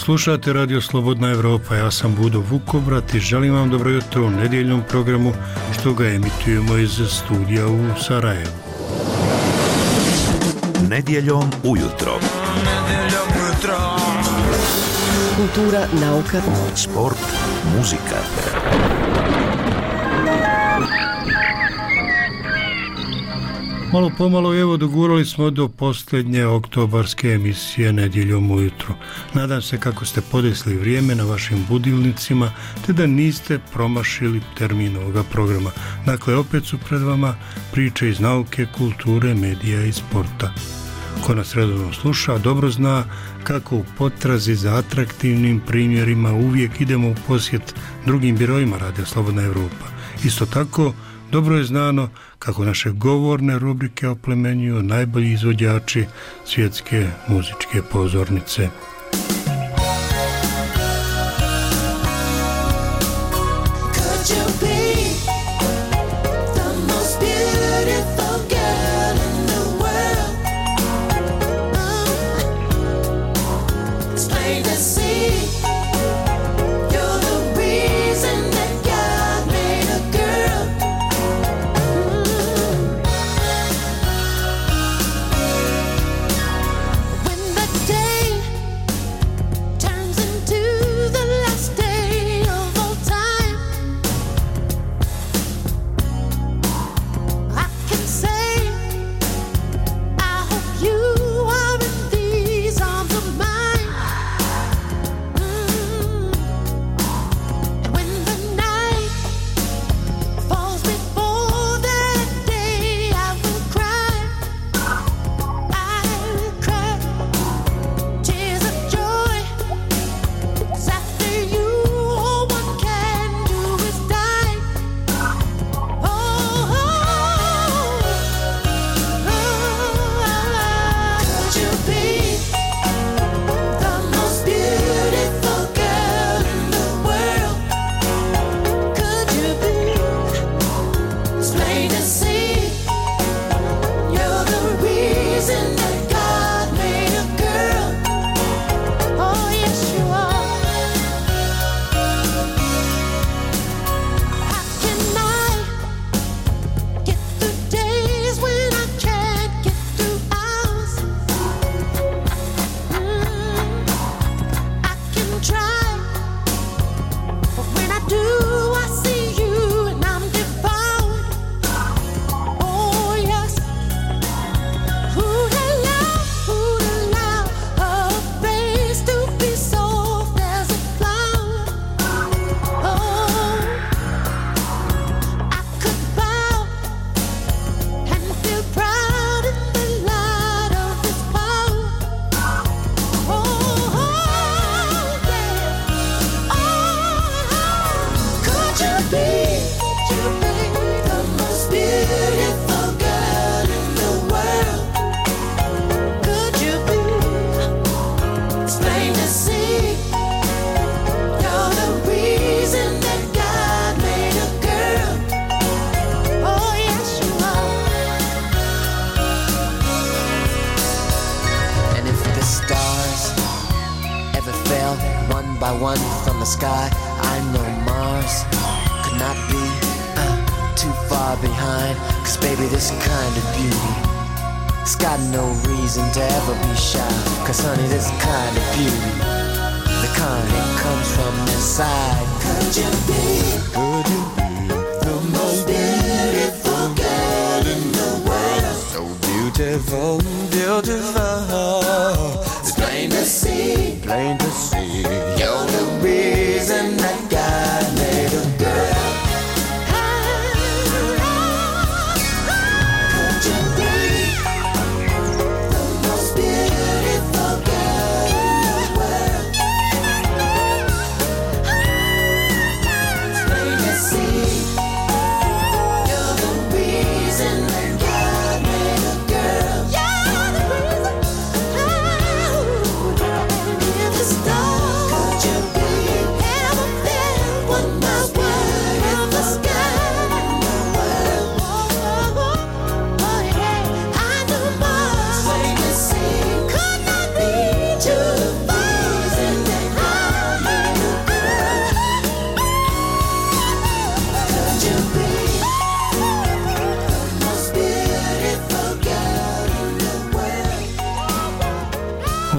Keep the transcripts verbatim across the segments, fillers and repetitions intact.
Slušate Radio Slobodna Evropa, ja sam Budo Vukobrat i želim vam dobro jutro u nedjeljnom programu što ga emitujemo iz studija u Sarajevu. Nedjeljom ujutro. Nedjeljom ujutro. Kultura, nauka, sport, muzika. Malo pomalo evo dogurali smo do posljednje oktobarske emisije Nedjeljom ujutro. Nadam se kako ste podesli vrijeme na vašim budilnicima te da niste promašili termin ovoga programa. Dakle, opet su pred vama priče iz nauke, kulture, medija i sporta. Ko nas redovno sluša dobro zna kako u potrazi za atraktivnim primjerima uvijek idemo u posjet drugim birojima Radio Slobodna Evropa. Isto tako, dobro je znano kako naše govorne rubrike oplemenjuju najbolji izvođači svjetske muzičke pozornice. See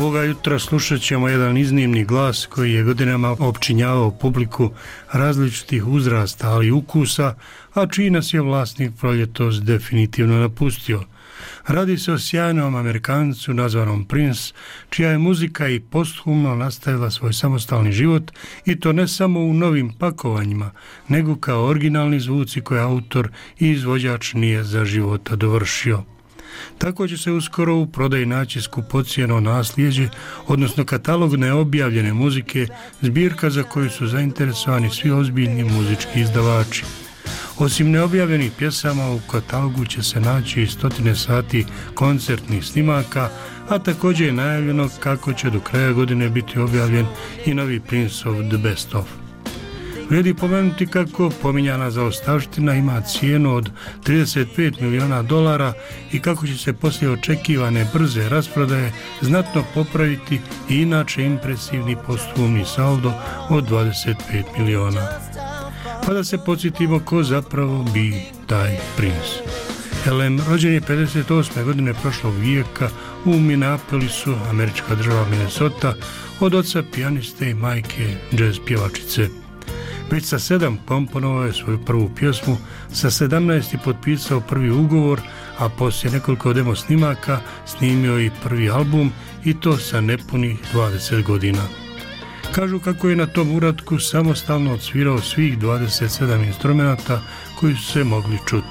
Ovoga jutra slušat ćemo jedan iznimni glas koji je godinama opčinjavao publiku različitih uzrasta, ali i ukusa, a čiji nas je vlasnik proljetos definitivno napustio. Radi se o sjajnom Amerikancu nazvanom Prince, čija je muzika i posthumno nastavila svoj samostalni život, i to ne samo u novim pakovanjima, nego kao originalni zvuci koje autor i izvođač nije za života dovršio. Tako će se uskoro u prodaji naći skupocjeno nasljeđe, odnosno katalog neobjavljene muzike, zbirka za koju su zainteresovani svi ozbiljni muzički izdavači. Osim neobjavljenih pjesama, u katalogu će se naći i stotine sati koncertnih snimaka, a također je najavljeno kako će do kraja godine biti objavljen i novi Princeov The Best Of. Vrijedi pomenuti kako pominjana zaostavština ima cijenu od trideset pet miliona dolara i kako će se poslije očekivane brze rasprodaje znatno popraviti i inače impresivni posthumni saldo od dvadeset pet miliona. Pa da se podsjetimo ko zapravo bi taj Prince. Elem rođen je pedeset osme godine prošlog vijeka u Minneapolisu, američka država Minnesota, od oca pijaniste i majke džez pjevačice. Već sa sedam komponovao je svoju prvu pjesmu, sa sedamnaest je potpisao prvi ugovor, a poslije nekoliko demo snimaka snimio i prvi album, i to sa nepunih dvadeset godina. Kažu kako je na tom uratku samostalno odsvirao svih dvadeset sedam instrumenata koji su se mogli čuti.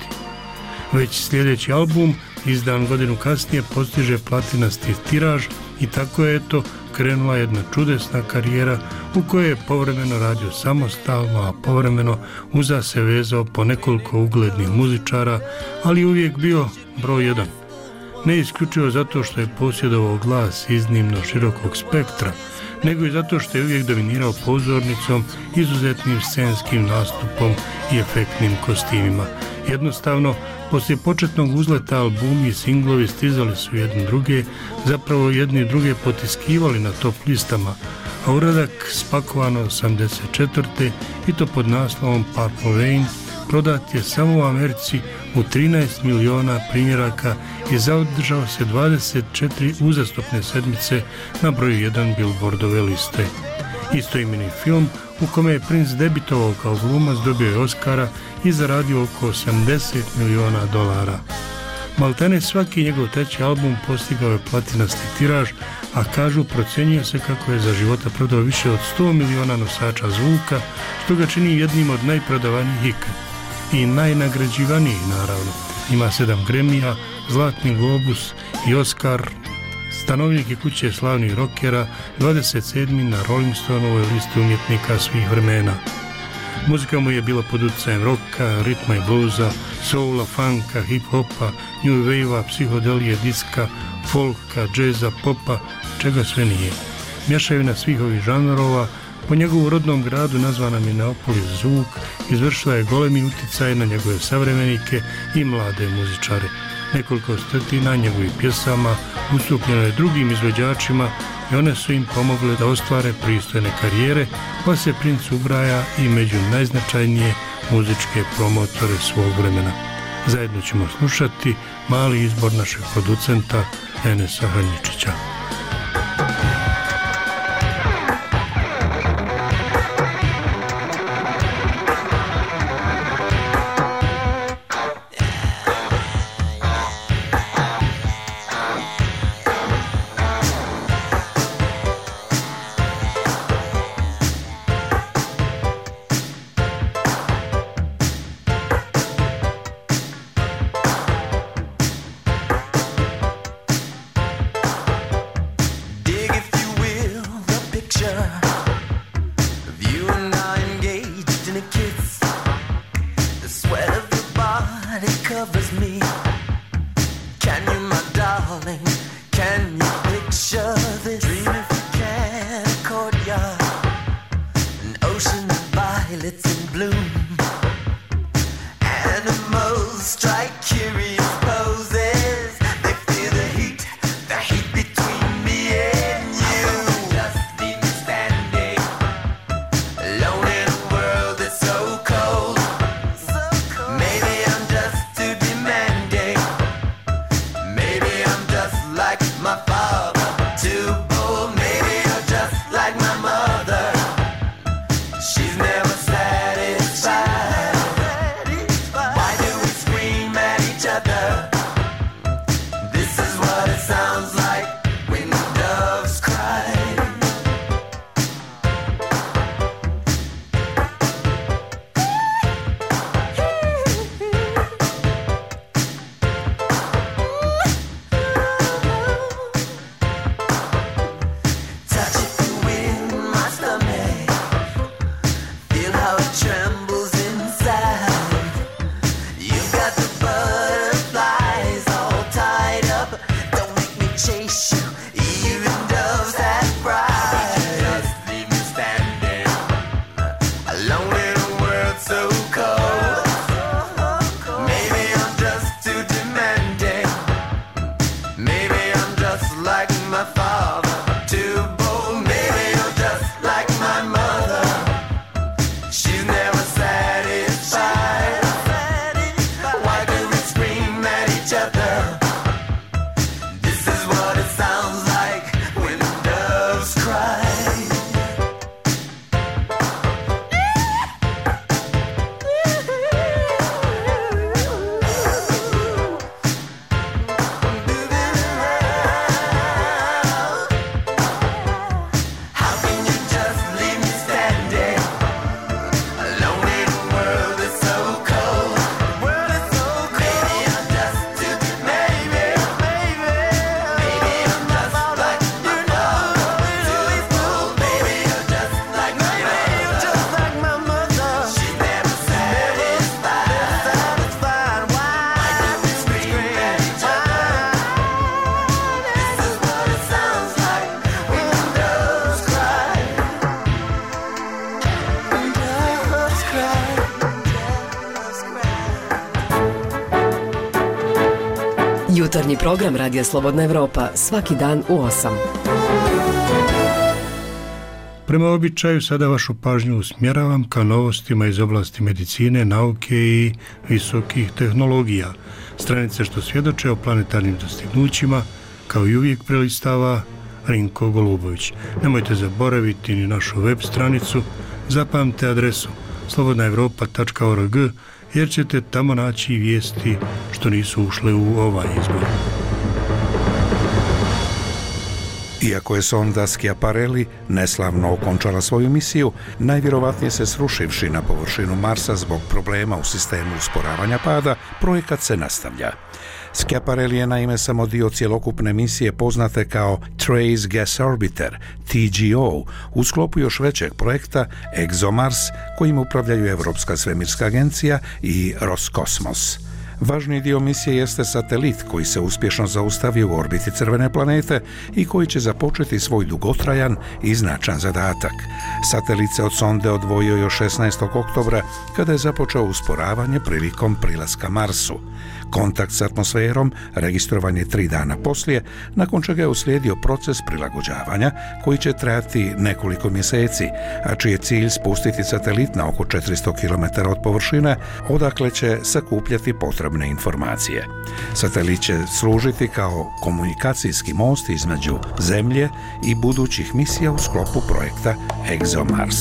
Već sljedeći album, izdan godinu kasnije, postiže platinasti tiraž i tako je eto krenula jedna čudesna karijera u kojoj je povremeno radio samostalno, a povremeno uza se vezao po nekoliko uglednih muzičara, ali uvijek bio broj jedan. Ne isključivo zato što je posjedovao glas iznimno širokog spektra, nego i zato što je uvijek dominirao pozornicom, izuzetnim scenskim nastupom i efektnim kostimima. Jednostavno, poslije početnog uzleta albumi i singlovi stizali su jedni druge, zapravo jedni druge potiskivali na top listama, a uradak spakovan osamdeset četvrte i to pod naslovom Purple Rain prodat je samo u Americi u trinaest miliona primjeraka i zadržao se dvadeset četiri uzastopne sedmice na broju jedan Billboardove liste. Istoimeni film u kome je Prince debitovao kao glumac dobio je Oscara i zaradio oko osamdeset miliona dolara. Maltene svaki njegov treći album postigao je platinasti tiraž, a kažu procjenjuje se kako je za života prodao više od sto miliona nosača zvuka, što ga čini jednim od najprodavanijih ikad. I najnagrađivaniji, naravno. Ima sedam Grammy-a, Zlatni globus i Oscar, stanovnik je kuće slavnih rockera, dvadeset sedmi na Rolling Stoneovoj listi umjetnika svih vremena. Muzika mu je bila pod utjecajem rocka, ritma i bluza, soula, funka, hip-hopa, new wave-a, psihodelije, diska, folka, džeza, popa, čega sve nije. Mješavina svih ovih žanrova po njegovu rodnom gradu nazvana Minneapolis zvuk izvršila je golemi utjecaj na njegove savremenike i mlade muzičare. Nekoliko stotina njegovih pjesama ustupljeno je drugim izvođačima i one su im pomogle da ostvare pristojne karijere, pa se Prince ubraja i među najznačajnije muzičke promotore svog vremena. Zajedno ćemo slušati mali izbor našeg producenta Enesa Hrnjičića. My father, too bold. Jutarnji program Radija Slobodna Evropa svaki dan u osam. Prema običaju sada vašu pažnju usmjeravam ka novostima iz oblasti medicine, nauke i visokih tehnologija. Stranice što svjedoče o planetarnim dostignućima, kao i uvijek prelistava Rinko Golubović. Nemojte zaboraviti ni našu web stranicu, zapamte adresu slobodna evropa tačka org jer ćete tamo naći vijesti što nisu ušle u ovaj izbor. Iako je sonda Schiaparelli neslavno okončala svoju misiju, najvjerovatnije se srušivši na površinu Marsa zbog problema u sistemu usporavanja pada, projekat se nastavlja. Schiaparelli je naime samo dio cjelokupne misije poznate kao Trace Gas Orbiter, T G O, u sklopu još većeg projekta ExoMars, kojim upravljaju Europska svemirska agencija i Roskosmos. Važni dio misije jeste satelit koji se uspješno zaustavio u orbiti crvene planete i koji će započeti svoj dugotrajan i značajan zadatak. Satelit se od sonde odvojio još šesnaestog oktobra kada je započeo usporavanje prilikom prilaska Marsu. Kontakt s atmosferom registrovan je tri dana poslije, nakon čega je uslijedio proces prilagođavanja koji će trajati nekoliko mjeseci, a čiji je cilj spustiti satelit na oko četiristo kilometara od površine, odakle će sakupljati potrebne informacije. Satelit će služiti kao komunikacijski most između Zemlje i budućih misija u sklopu projekta ExoMars.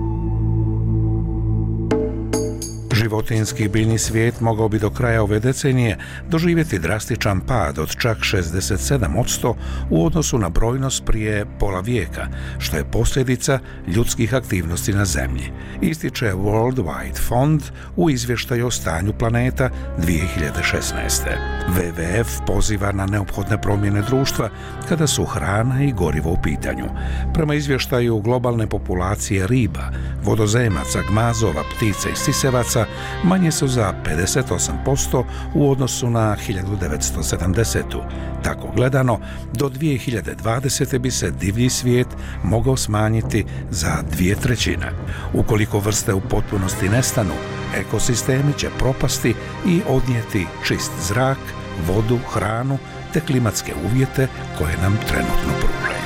Životinjski biljni svijet mogao bi do kraja ove decenije doživjeti drastičan pad od čak šezdeset sedam posto u odnosu na brojnost prije pola vijeka, što je posljedica ljudskih aktivnosti na Zemlji, ističe World Wide Fund u izvještaju o stanju planeta dvije hiljade šesnaeste. W W F poziva na neophodne promjene društva kada su hrana i gorivo u pitanju. Prema izvještaju globalne populacije riba, vodozemaca, gmazova, ptica i sisevaca manje su za pedeset osam posto u odnosu na hiljadu devetsto sedamdesetu. Tako gledano, do dvije hiljade dvadesete bi se divlji svijet mogao smanjiti za dvije trećine. Ukoliko vrste u potpunosti nestanu, ekosistemi će propasti i odnijeti čist zrak, vodu, hranu te klimatske uvjete koje nam trenutno pružaju.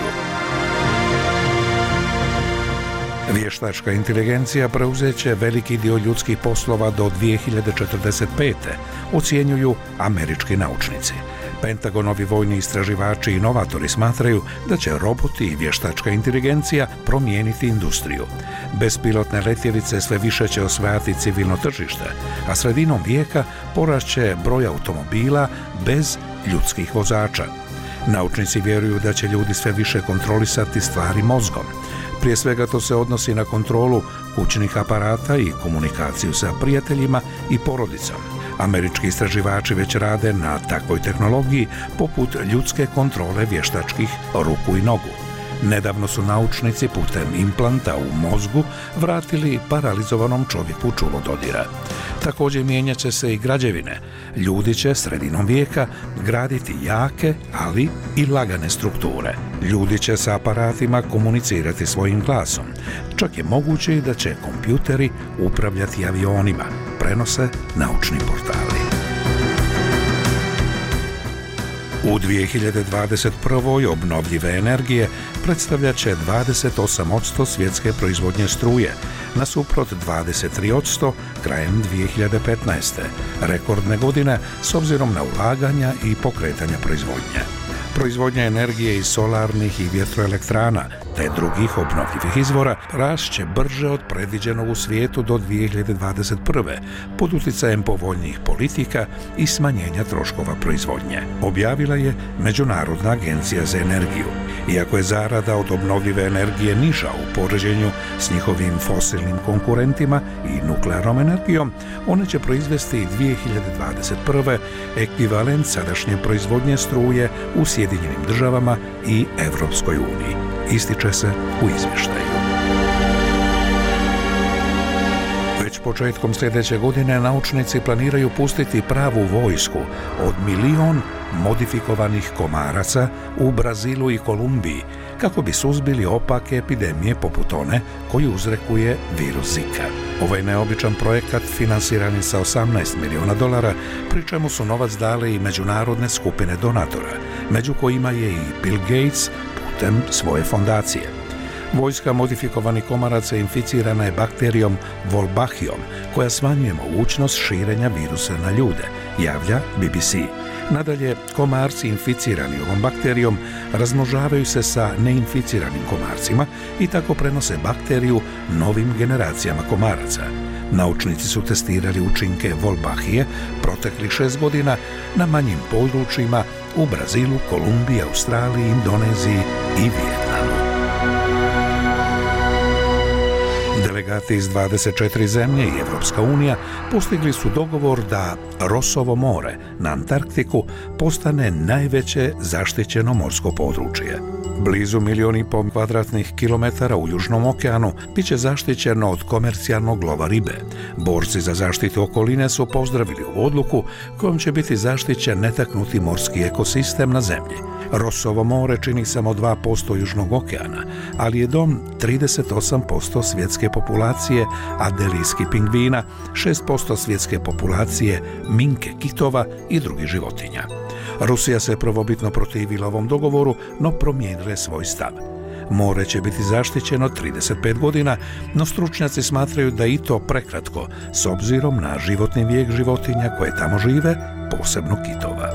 Vještačka inteligencija preuzet će veliki dio ljudskih poslova do dvije hiljade četrdeset pete, ocjenjuju američki naučnici. Pentagonovi vojni istraživači i inovatori smatraju da će roboti i vještačka inteligencija promijeniti industriju. Bespilotne letjelice sve više će osvajati civilno tržište, a sredinom vijeka porast će broj automobila bez ljudskih vozača. Naučnici vjeruju da će ljudi sve više kontrolisati stvari mozgom. Prije svega to se odnosi na kontrolu kućnih aparata i komunikaciju sa prijateljima i porodicom. Američki istraživači već rade na takvoj tehnologiji poput ljudske kontrole vještačkih ruku i nogu. Nedavno su naučnici putem implanta u mozgu vratili paralizovanom čovjeku čulo dodira. Također mijenjat će se i građevine. Ljudi će sredinom vijeka graditi jake, ali i lagane strukture. Ljudi će sa aparatima komunicirati svojim glasom. Čak je moguće i da će kompjuteri upravljati avionima, prenose naučni portali. U dvije hiljade dvadeset prve. obnovljive energije predstavljat će dvadeset osam posto svjetske proizvodnje struje, nasuprot dvadeset tri posto krajem dvije hiljade petnaeste. Rekordne godine s obzirom na ulaganja i pokretanja proizvodnje. Proizvodnja energije iz solarnih i vjetroelektrana te drugih obnovljivih izvora rast će brže od predviđenog u svijetu do dvije hiljade dvadeset prve. pod utjecajem povoljnijih politika i smanjenja troškova proizvodnje, objavila je Međunarodna agencija za energiju. Iako je zarada od obnovljive energije niža u poređenju s njihovim fosilnim konkurentima i nuklearnom energijom, one će proizvesti dvije hiljade dvadeset prve. ekvivalent sadašnje proizvodnje struje u Sjedinjenim državama i Europskoj uniji, ističe se u izvještaju. Već početkom sljedeće godine naučnici planiraju pustiti pravu vojsku od milion modifikovanih komaraca u Brazilu i Kolumbiji kako bi suzbili opake epidemije poput one koju uzrekuje virus Zika. Ovaj neobičan projekat finansiran je sa osamnaest miliona dolara, pri čemu su novac dale i međunarodne skupine donatora, među kojima je i Bill Gates putem svoje fondacije. Vojska modifikovanih komaraca inficirana je bakterijom Wolbachijom, koja smanjuje mogućnost širenja virusa na ljude, javlja B B C. Nadalje, komarci inficirani ovom bakterijom razmnožavaju se sa neinficiranim komarcima i tako prenose bakteriju novim generacijama komaraca. Naučnici su testirali učinke Wolbachije proteklih šest godina na manjim područjima u Brazilu, Kolumbiji, Australiji, Indoneziji i Vijetnamu. Delegati iz dvadeset četiri zemlje i Evropska unija postigli su dogovor da Rossovo more na Antarktiku postane najveće zaštićeno morsko područje. Blizu milijun i pol kvadratnih kilometara u Južnom okeanu bit će zaštićeno od komercijalnog lova ribe. Borci za zaštitu okoline su pozdravili ovu odluku kojom će biti zaštićen netaknuti morski ekosistem na zemlji. Rossovo more čini samo dva posto Južnog okeana, ali je dom trideset osam posto svjetske populacije adelijskih pingvina, šest posto svjetske populacije minke kitova i drugih životinja. Rusija se prvobitno protivila ovom dogovoru, no promijenila je svoj stav. More će biti zaštićeno trideset pet godina, no stručnjaci smatraju da i to prekratko, s obzirom na životni vijek životinja koje tamo žive, posebno kitova.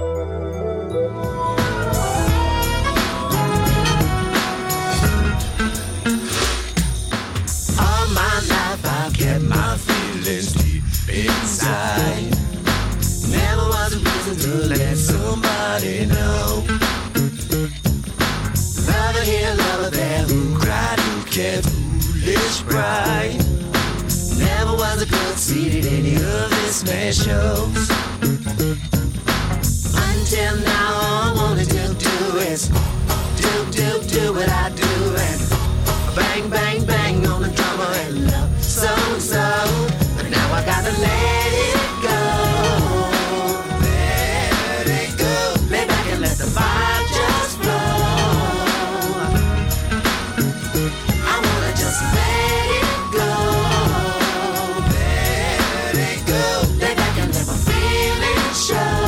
To let somebody know. Lover here, lover there, who cried, who cared, foolish pride. Never was a good seat at any of this man's shows. Until now, all I wanted to do is do, do, do what I do, and bang, bang, bang on the drummer and love so and so. But now I gotta let it go. Let the fire just flow. I wanna just let it go. Let it go. Lay back and let my feelings show.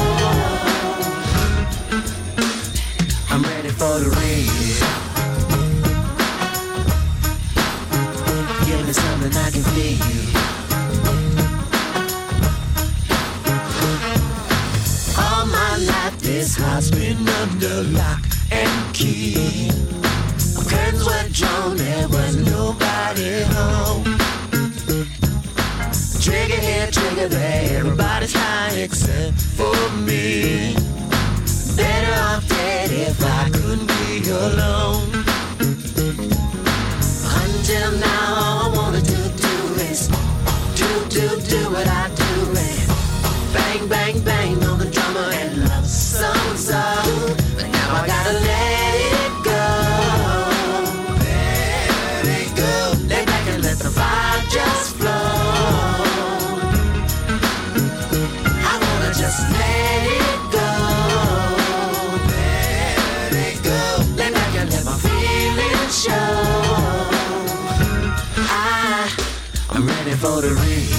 I'm ready for the rain. Give me something I can feel. This house been under lock and key. Curtains were drawn, there was nobody home. Trigger here, trigger there, everybody's high except for me. Better off dead if I couldn't be alone. Until now, all I wanted to do is do, do, do what I do, and bang, bang, bang on the drummer and love so and so. But now I gotta let it go. Let it go. Lay back and let the fire just flow. I wanna just let it go. Let it go. Lay back and let my feelings show. I, I'm ready for the rain.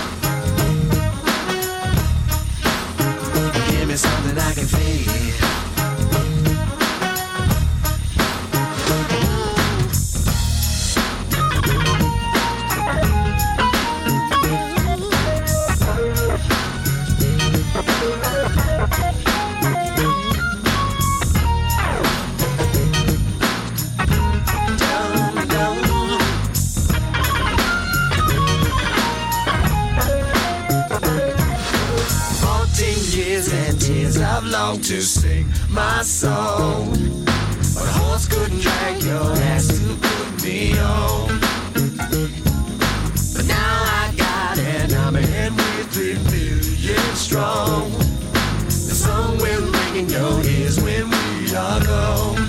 Something I can feel. I've longed to sing my song, but a horse couldn't drag your ass to put me on. But now I got an army and we're three million strong. The song will ring in your ears when we are gone.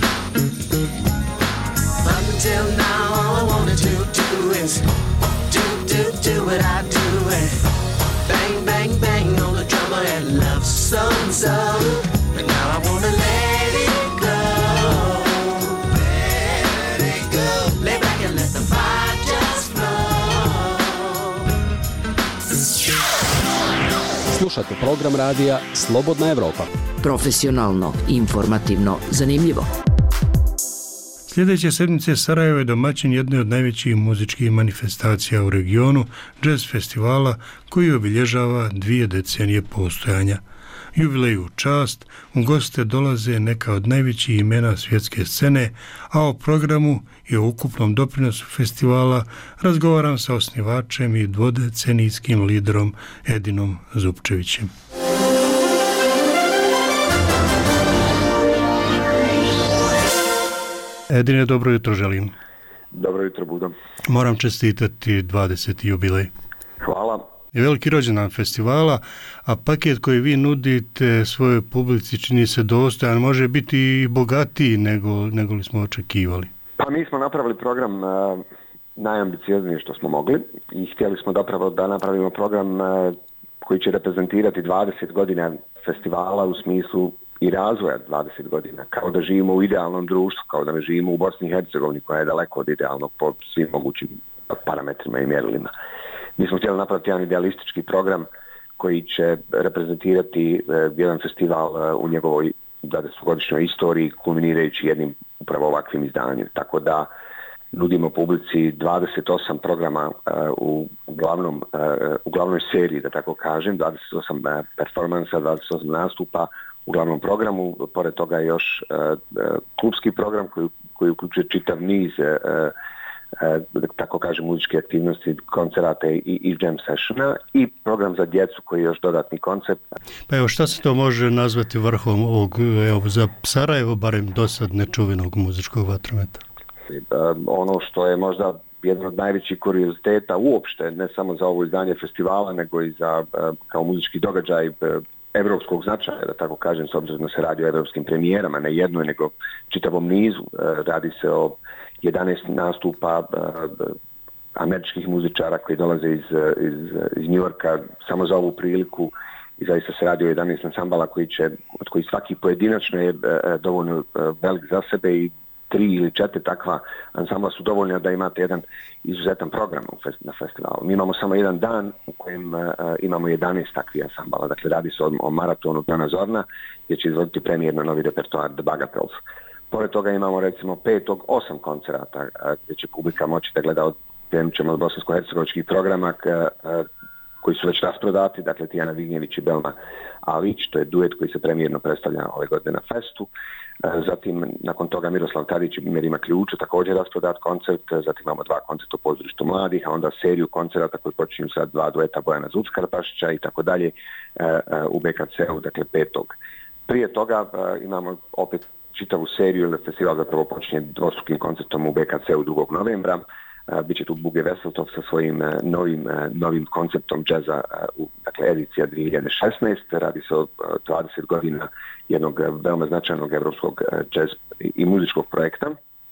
Until now, all I wanted to do is do, do, do what I do. it. Bang, bang, bang on the drummer and love some some. But now I wanna let it go. Let it go. Lay back and let the fire just flow. Slušate program radija Slobodna Evropa. Profesionalno, informativno, zanimljivo. Sljedeće sedmice Sarajevo je domaćin jedne od najvećih muzičkih manifestacija u regionu, jazz festivala koji obilježava dvije decenije postojanja. Jubileju čast, u goste dolaze neka od najvećih imena svjetske scene, a o programu i o ukupnom doprinosu festivala razgovaram sa osnivačem i dvodecenijskim liderom Edinom Zupčevićem. Edine, dobro jutro želim. Dobro jutro, Budo. Moram čestitati dvadeseti jubilej. Hvala. Je veliki rođendan festivala, a paket koji vi nudite svojoj publici čini se dostojan, može biti i bogatiji nego, nego li smo očekivali. Pa mi smo napravili program uh, najambiciozniji što smo mogli i htjeli smo zapravo da napravimo program uh, koji će reprezentirati dvadeset godina festivala u smislu i razvoja dvadeset godina, kao da živimo u idealnom društvu, kao da ne živimo u Bosni i Hercegovini koja je daleko od idealnog po svim mogućim parametrima i mjerilima. Mi smo htjeli napraviti jedan idealistički program koji će reprezentirati uh, jedan festival uh, u njegovoj dvadesetogodišnjoj istoriji, kulminirajući jednim upravo ovakvim izdanjem. Tako da nudimo publici dvadeset osam programa uh, u, glavnom, uh, u glavnoj seriji, da tako kažem, dvadeset osam uh, performansa, dvadeset osam nastupa u glavnom programu. Pored toga je još uh, uh, klubski program koji, koji uključuje čitav niz uh, uh, tako kažem muzičke aktivnosti, koncerata i, i jam sessiona i program za djecu koji je još dodatni koncept. Pa evo, šta se to može nazvati vrhom ovog, evo, za Sarajevo barem dosad nečuvenog muzičkog vatrometa? Uh, ono što je možda jedan od najvećih kurioziteta uopšte, ne samo za ovo izdanje festivala, nego i za uh, kao muzički događaj uh, evropskog značaja, da tako kažem, s obzirom da se radi o evropskim premijerama, ne jednoj, nego čitavom nizu. Uh, radi se o jedanaest nastupa uh, američkih muzičara koji dolaze iz, iz, iz New Yorka samo za ovu priliku i zaista se radi o jedanaest ansambala koji će, od koji svaki pojedinačno je uh, dovoljno uh, velik za sebe i tri ili četiri takva ansambla su dovoljne da imate jedan izuzetan program na festivalu. Mi imamo samo jedan dan u kojem uh, imamo jedanaest takvih ansambala. Dakle, radi se o, o maratonu Dana Zorna gdje će izvoditi premijerno novi repertoar The Bagatelles. Pored toga imamo recimo petog osam koncerata uh, gdje će publika moći da gleda od, ćemo od bosansko-hercegovačkih programa k, uh, koji su već rasprodati, dakle Tijana Vignjević i Belma Alić, to je duet koji se premijerno predstavlja ove godine na festu. Zatim, nakon toga Miroslav Tadić i Mirima Ključa, također rasprodat koncert, zatim imamo dva koncerta u pozorištu mladih, a onda seriju koncerata koji počinju sa dva dueta Bojana Zuckarpašića i tako dalje u B K C-u, dakle petog. Prije toga imamo opet čitavu seriju, ili festival zapravo počinje dvostrukim koncertom u B K C-u drugog novembra. Uh, Biće tu Buge Veseltov sa svojim uh, novim, uh, novim konceptom džeza, uh, dakle edicija dvije hiljade šesnaeste. Radi se o uh, dvadeset godina jednog uh, veoma značajnog evropskog uh, džez i, i muzičkog projekta.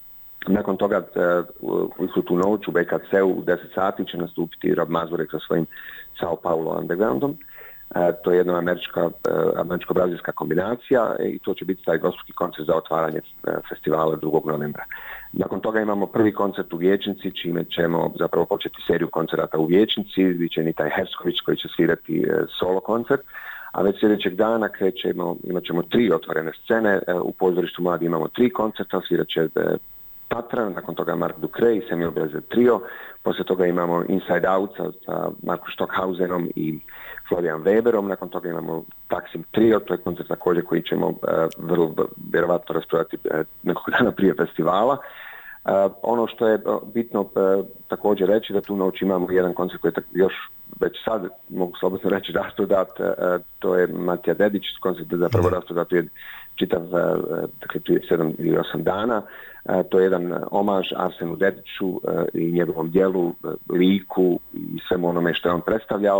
Nakon toga uh, u istu tu noć u B K C-u u deset sati će nastupiti Rob Mazurek sa svojim Sao Paulo Undergroundom. Uh, to je jedna američka, uh, američko-brazilska kombinacija i to će biti taj dvostruki koncert za otvaranje uh, festivala drugog novembra. Nakon toga imamo prvi koncert u Vijećnici, čime ćemo zapravo početi seriju koncerata u Vijećnici, gdje će Nitaj Hersković koji će svirati uh, solo koncert, a već sljedećeg dana krećemo, imat ćemo tri otvorene scene, uh, u pozorištu mladi imamo tri koncerta, svirat će uh, Patra, nakon toga Mark Ducre i Samuel Bezer Trio, poslije toga imamo Inside Out sa, sa Marko Stockhausenom i Florian Weberom, nakon toga imamo Taksim Trio, to je koncert također koji ćemo uh, vrlo vjerovatno rasprodati uh, nekog dana prije festivala. Uh, ono što je bitno uh, također reći da tu noć imamo jedan koncert koji je još već sad, mogu slobodno reći, rasprodat, uh, to je Matija Dedić, koncert je zapravo rasprodat je čitav, uh, dakle tu je sedam ili osam dana. Uh, to je jedan omaž Arsenu Dediću uh, i njegovom dijelu, uh, liku i svemu onome što je on predstavljao.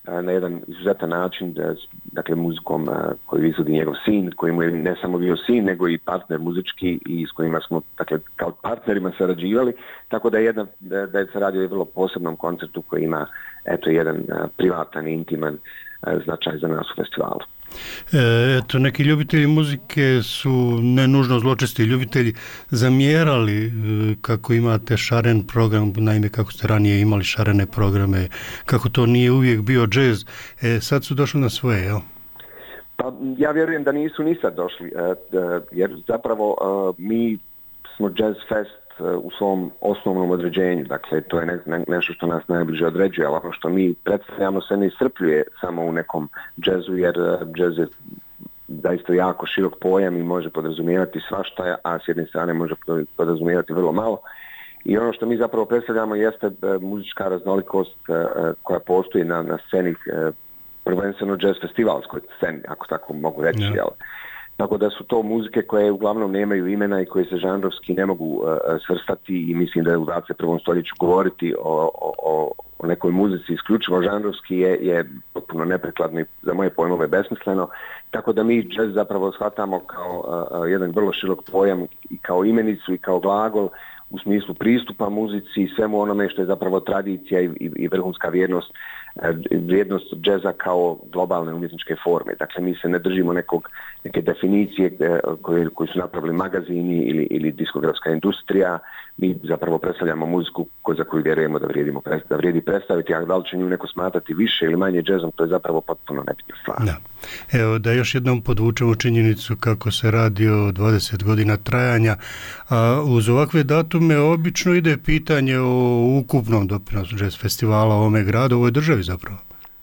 na jedan izuzetan način, dakle muzikom koju izvodi njegov sin, koji mu je ne samo bio sin, nego i partner muzički i s kojima smo, dakle, kao partnerima sarađivali, tako da je, jedan, da je se radio o vrlo posebnom koncertu koji ima, eto, jedan privatan, intiman značaj za nas u festivalu. Eto, neki ljubitelji muzike su ne nužno zločesti ljubitelji zamjerali kako imate šaren program, naime kako ste ranije imali šarene programe, kako to nije uvijek bio džez. E, sad su došli na svoje, jel? Pa ja vjerujem da nisu ni sad došli, jer zapravo mi smo Jazz Fest u svom osnovnom određenju, dakle to je ne, ne, nešto što nas najbliže određuje, ali ono što mi predstavljamo se ne iscrpljuje samo u nekom džezu, jer džez je zaista jako širok pojam i može podrazumijevati svašta, a s jedne strane može podrazumijevati vrlo malo. I ono što mi zapravo predstavljamo jeste muzička raznolikost koja postoji na, na sceni, prvenstveno jazz festivalskoj sceni, ako tako mogu reći, yeah. jel? Tako da su to muzike koje uglavnom nemaju imena i koje se žanrovski ne mogu uh, svrstati i mislim da je u dvadeset prvom stoljeću govoriti o, o, o nekoj muzici isključivo žanrovski je, je potpuno neprekladno i za moje pojmove besmisleno. Tako da mi jazz zapravo shvatamo kao uh, jedan vrlo širok pojam i kao imenicu i kao glagol u smislu pristupa muzici i svemu onome što je zapravo tradicija i, i, i vrhunska vrijednost, vrijednost džeza kao globalne umjetničke forme. Dakle, mi se ne držimo nekog, neke definicije koje, koje su napravili magazini ili, ili diskografska industrija. Mi zapravo predstavljamo muziku koju, za koju vjerujemo da, vrijedimo, da vrijedi predstaviti, a da li će nju neko smatrati više ili manje džezom, to je zapravo potpuno nebitna stvar. Da. Evo, da još jednom podvučemo činjenicu kako se radi o dvadeset godina trajanja, a uz ovakve datume obično ide pitanje o ukupnom doprinosu jazz festivala u ovome gradu, u ovoj državi zapravo.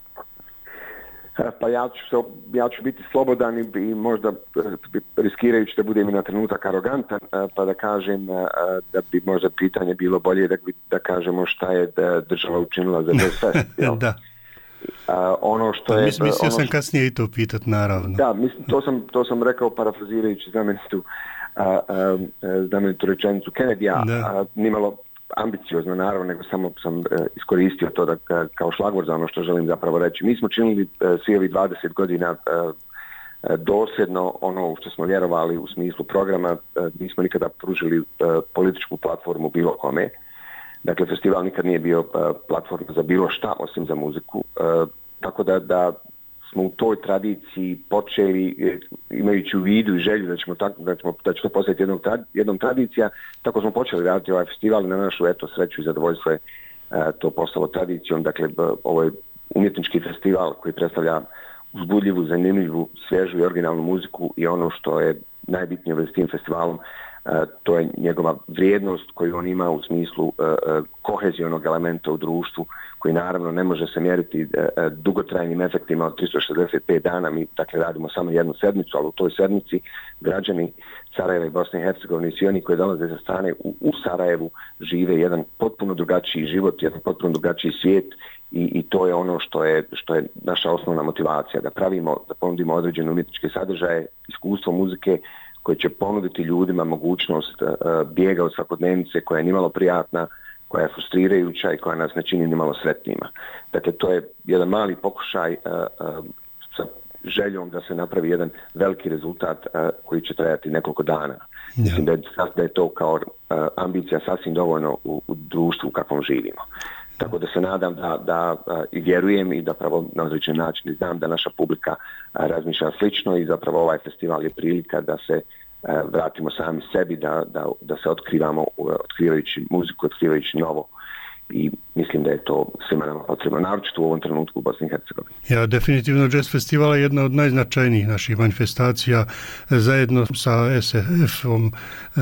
Pa ja ću, se, ja ću biti slobodan i, i možda riskirajući da budem i na trenutak arogantan, pa da kažem da bi možda pitanje bilo bolje da, da kažemo šta je da država učinila za Jazz Fest. Da. Uh, ono što pa je... Mislio ono sam što, kasnije i to pitat, naravno. Da, mislim, to, sam, to sam rekao parafrazirajući znamenitu, uh, uh, znamenitu rečenicu Kennedy-a, uh, nimalo ambiciozno naravno, nego samo sam uh, iskoristio to da, kao šlagvor za ono što želim zapravo reći. Mi smo činili uh, svi ovih dvadeset godina uh, dosljedno ono u što smo vjerovali u smislu programa, uh, nismo nikada pružili uh, političku platformu bilo kome. Dakle, festival nikad nije bio uh, platforma za bilo šta osim za muziku, uh, tako da, da smo u toj tradiciji počeli, imajući u vidu i želju da ćemo tako, da ćemo, da će to postati jednom, jednom tradicija, tako smo počeli raditi ovaj festival i na našu eto sreću i zadovoljstvo je uh, to postalo tradicijom. Dakle, uh, ovo je umjetnički festival koji predstavlja uzbudljivu, zanimljivu, svježu i originalnu muziku i ono što je najbitnije u s tim festivalom, Uh, to je njegova vrijednost koju on ima u smislu uh, uh, kohezionog elementa u društvu, koji naravno ne može se mjeriti uh, uh, dugotrajnim efektima od tristo šezdeset pet dana. Mi dakle radimo samo jednu sedmicu, ali u toj sedmici građani Sarajeva i Bosne i Hercegovine i svi oni koji dolaze sa strane u, u Sarajevu žive jedan potpuno drugačiji život, jedan potpuno drugačiji svijet i, i to je ono što je, što je naša osnovna motivacija, da pravimo, da ponudimo određene umjetničke sadržaje, iskustvo muzike koji će ponuditi ljudima mogućnost uh, bijega od svakodnevnice koja je nimalo prijatna, koja je frustrirajuća i koja nas ne čini nimalo sretnima. Dakle, to je jedan mali pokušaj uh, uh, sa željom da se napravi jedan veliki rezultat uh, koji će trajati nekoliko dana. Ja. Mislim da je, da je to kao uh, ambicija sasvim dovoljno u, u društvu u kakvom živimo. Tako da se nadam da, da uh, i vjerujem i da pravo na određen način znam da naša publika uh, razmišlja slično i zapravo ovaj festival je prilika da se uh, vratimo sami sebi, da, da, da se otkrivamo, uh, otkrivajući muziku, otkrivajući novo i mislim da je to svima nama potrebno, naročito u ovom trenutku u Bosni i Hercegovini. Ja, definitivno Jazz Festival je jedna od najznačajnijih naših manifestacija, zajedno sa S F F-om,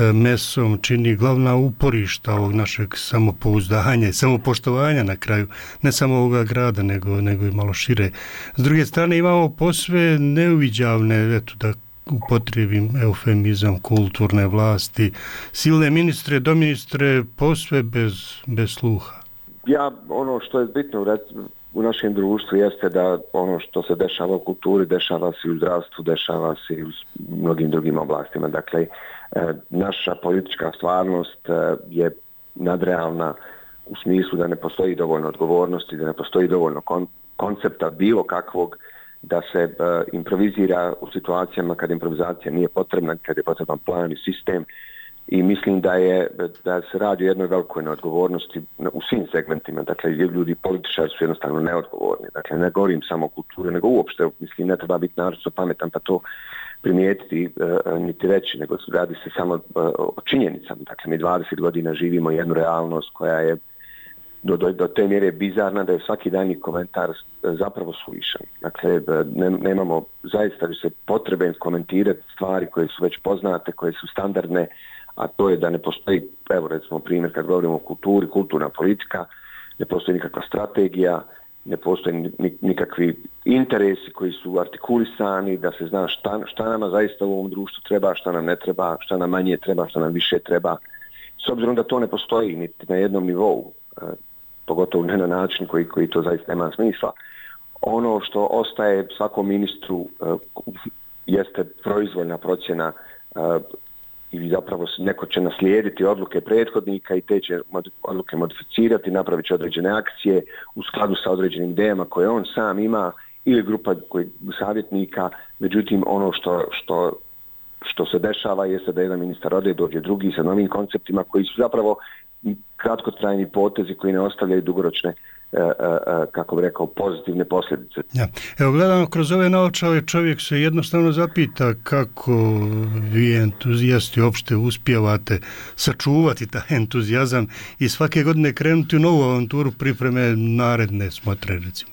mesom čini glavna uporišta ovog našeg samopouzdanja i samopoštovanja na kraju, ne samo ovoga grada, nego, nego i malo šire. S druge strane imamo posve neuviđavne, eto da upotrijebim eufemizam, kulturne vlasti, silne ministre, doministre, posve bez, bez sluha. Ja, ono što je bitno u našem društvu jeste da ono što se dešava u kulturi, dešava se i u zdravstvu, dešava se i u mnogim drugim oblastima. Dakle, naša politička stvarnost je nadrealna u smislu da ne postoji dovoljno odgovornosti, da ne postoji dovoljno koncepta bilo kakvog da se uh, improvizira u situacijama kad improvizacija nije potrebna, kad je potreban plan i sistem. I mislim da je da se radi o jednoj velikoj neodgovornosti u svim segmentima. Dakle, ljudi političari su jednostavno neodgovorni. Dakle, ne govorim samo o kulturi, nego uopšte, mislim, ne treba biti naročito pametan pa to primijetiti uh, niti reći, nego radi se samo uh, o činjenicama. Dakle, mi dvadeset godina živimo jednu realnost koja je do, do, do te mjere bizarna da je svaki danji komentar zapravo suvišan. Dakle, ne, nemamo zaista se potrebe komentirati stvari koje su već poznate, koje su standardne, a to je da ne postoji, evo recimo primjer kad govorimo o kulturi, kulturna politika, ne postoji nikakva strategija, ne postoji nikakvi interesi koji su artikulisani, da se zna šta, šta nama zaista u ovom društvu treba, šta nam ne treba, šta nam manje treba, šta nam više treba. S obzirom da to ne postoji niti na jednom nivou, pogotovo ne na način koji, koji to zaista nema smisla. Ono što ostaje svakom ministru jeste proizvoljna procjena i zapravo neko će naslijediti odluke prethodnika i te će odluke modificirati, napravit će određene akcije u skladu sa određenim idejama koje on sam ima ili grupa koji, savjetnika. Međutim, ono što, što, što se dešava jeste da jedan ministar ode, dođe drugi sa novim konceptima koji su zapravo kratkotrajni potezi koji ne ostavljaju dugoročne, uh, uh, kako bi rekao, pozitivne posljedice. Ja. Evo, gledano kroz ove naočale, čovjek se jednostavno zapita kako vi entuzijasti uopšte uspijevate sačuvati taj entuzijazam i svake godine krenuti u novu avanturu pripreme naredne smotre, recimo.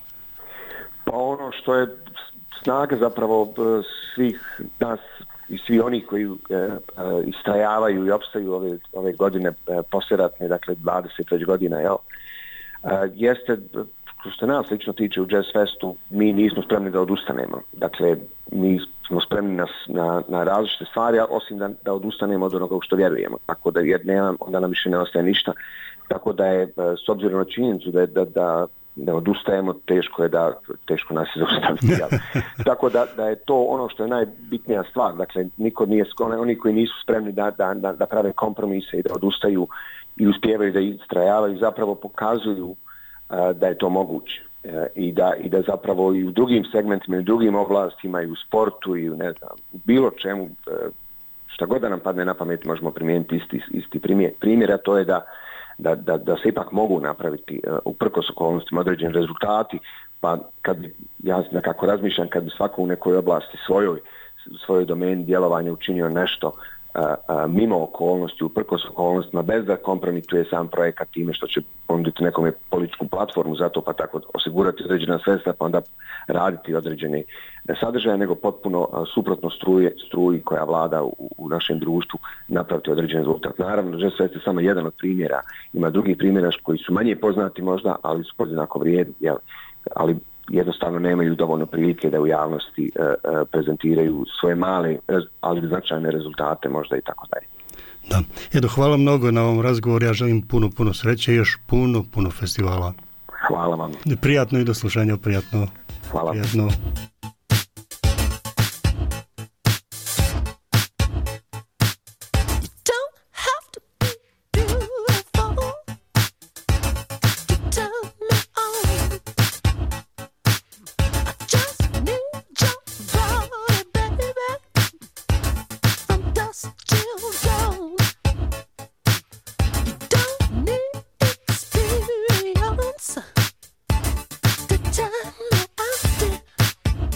Pa ono što je snaga zapravo svih nas i svi oni koji uh, uh, istrajavaju i opstaju ove, ove godine uh, poslijeratne, dakle dvadeset već godina, jel? Uh, jeste, što se nas lično tiče u Jazz Festu, mi nismo spremni da odustanemo. Dakle, mi smo spremni na, na, na različite stvari, osim da, da odustanemo od onoga u što vjerujemo. Tako da jer nema, onda nam više ne ostaje ništa. Tako da je, uh, s obzirom na činjenicu da, da, da ne odustajemo, teško je da, teško nas je zaustaviti. Tako da, da je to ono što je najbitnija stvar. Dakle, niko nije, oni koji nisu spremni da, da, da prave kompromise i da odustaju i uspijevaju da istrajavaju, zapravo pokazuju uh, da je to moguće. Uh, i, da, I da zapravo i u drugim segmentima, i u drugim oblastima, i u sportu, i u ne znam, u bilo čemu, uh, šta god da nam padne na pamet, možemo primijeniti isti, isti primjer. Primjer, a to je da Da, da, da se ipak mogu napraviti uh, uprkos okolnostima određeni rezultati, pa kad bi, ja nekako razmišljam, kad bi svako u nekoj oblasti svojoj, svojoj domeni djelovanja učinio nešto uh, uh, mimo okolnosti, uprkos okolnostima, bez da kompromituje sam projekat time što će ponuditi nekome političku platformu za to, pa tako osigurati određena sredstva, pa onda raditi određene sadržaje, nego potpuno uh, suprotno struje, struji koja vlada u, u našem društvu napraviti određen rezultat. Naravno, Jazz Fest je samo jedan od primjera, ima drugih primjera koji su manje poznati možda, ali su podjednako vrijedni, jel? Ali jednostavno nemaju dovoljno prilike da u javnosti uh, uh, prezentiraju svoje male, ali značajne rezultate možda i tako dalje. Da. Edo, hvala mnogo na ovom razgovoru, ja želim puno, puno sreće i još puno, puno festivala. Hvala vam. Prijatno i do slušanja, prijatno. Hvala. Prijatno. Time me out there.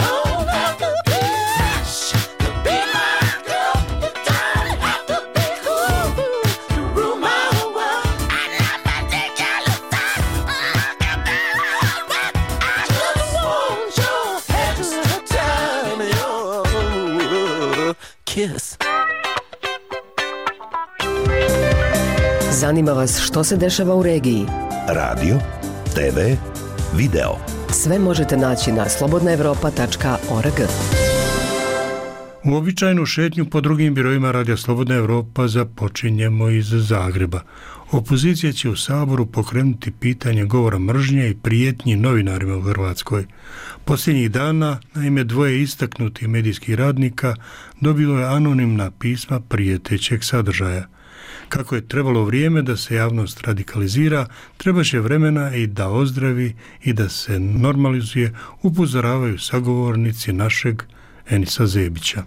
don't have to be rich to be my girl. You don't have to be cool to rule my whole world. I never take your look back. Look at me, I just want your head to tell me your kiss. Zanima vas što se dešava u regiji? Radio, te ve, video. Sve možete naći na slobodna evropa tačka org. Uobičajenu šetnju po drugim biroima Radija Slobodna Evropa započinjemo iz Zagreba. Opozicija će u Saboru pokrenuti pitanje govora mržnje i prijetnji novinarima u Hrvatskoj. Posljednjih dana, naime, dvoje istaknutih medijskih radnika dobilo je anonimna pisma prijetećeg sadržaja. Kako je trebalo vrijeme da se javnost radikalizira, treba će vremena i da ozdravi i da se normalizuje, upozoravaju sagovornici našeg Enisa Zebića.